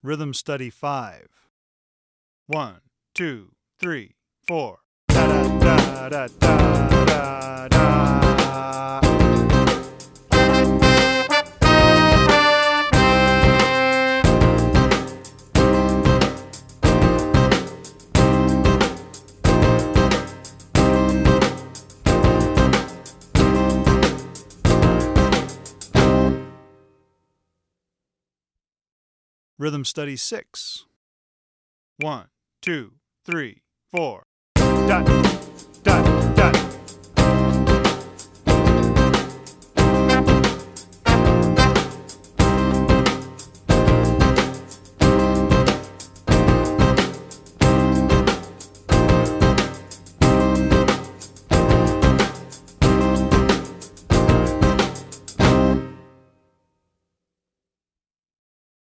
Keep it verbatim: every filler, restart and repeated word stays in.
Rhythm Study five. One, two, three, four. Da da da da da da da. Rhythm Study six. One, two, three, four. Dot, dot, dot.